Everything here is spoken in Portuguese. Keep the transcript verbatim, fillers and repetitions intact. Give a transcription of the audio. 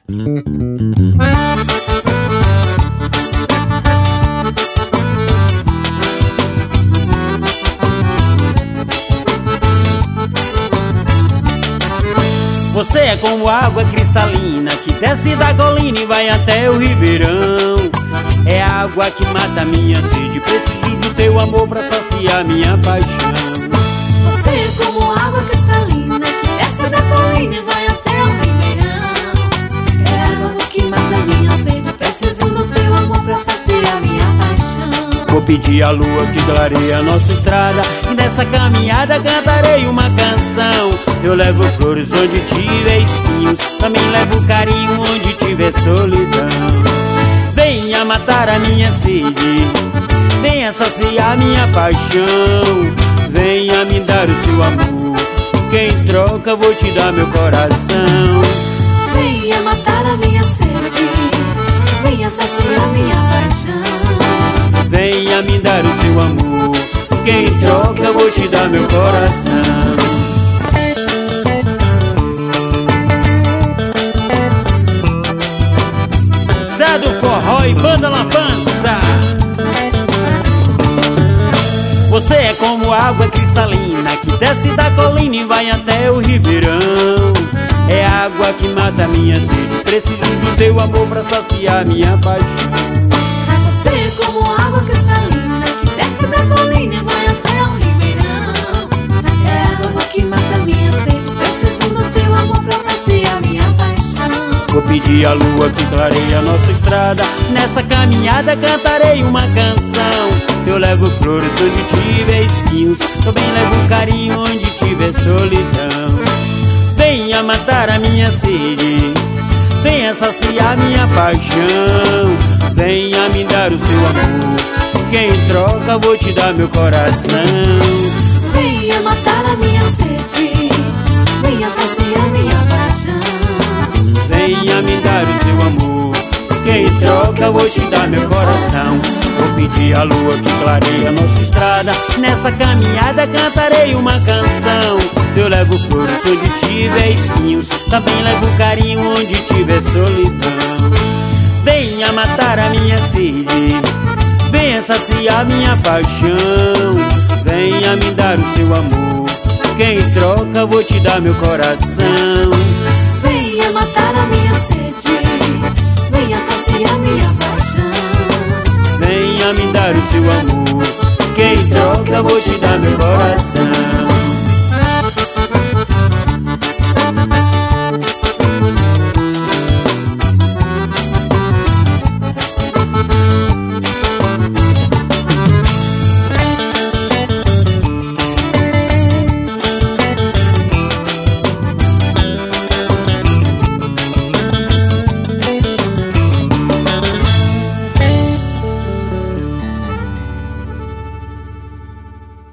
Você é como água cristalina que desce da colina e vai até o ribeirão. É a água que mata minha sede, preciso do teu amor pra saciar minha paixão. Você é como água cristalina que desce da colina e vai até o ribeirão. É a água que mata minha sede, preciso do teu amor pra saciar minha paixão. Vou pedir a lua que clareia a nossa estrada, e nessa caminhada cantarei uma canção. Eu levo flores onde tiver espinhos, também levo carinho onde tiver solidão. Venha matar a minha sede, venha saciar minha paixão. Venha me dar o seu amor, que em troca vou te dar meu coração. Venha matar a minha sede, venha saciar minha paixão. Venha me dar o seu amor, que em troca vou te dar meu coração. Zé do Forró e Banda Lampança. Você é como água cristalina que desce da colina e vai até o ribeirão. É a água que mata minha sede, preciso do teu amor pra saciar minha paixão. Você é como água cristalina que desce da colina e vai até o ribeirão. É a água que mata minha sede, preciso do teu amor pra saciar minha paixão. Vou pedir a lua que clareia a nossa estrada, nessa caminhada cantarei uma canção. Eu levo flores onde tiver espinhos, também levo carinho onde tiver solidão. Venha matar a minha sede, venha saciar minha paixão. Venha me dar o seu amor, que em troca vou te dar meu coração. Venha matar a minha sede, venha saciar minha paixão. Venha me dar o seu amor, que em troca vou te dar meu coração. Vou pedir a lua que clareia a nossa estrada, nessa caminhada cantarei uma canção. Eu levo flores onde tiver espinhos, também levo carinho onde tiver solidão. Venha matar a minha sede, venha saciar minha paixão. Venha me dar o seu amor, que em troca vou te dar meu coração. Venha matar a minha sede, venha saciar minha paixão. Venha me dar o seu amor, que em troca vou te dar meu coração.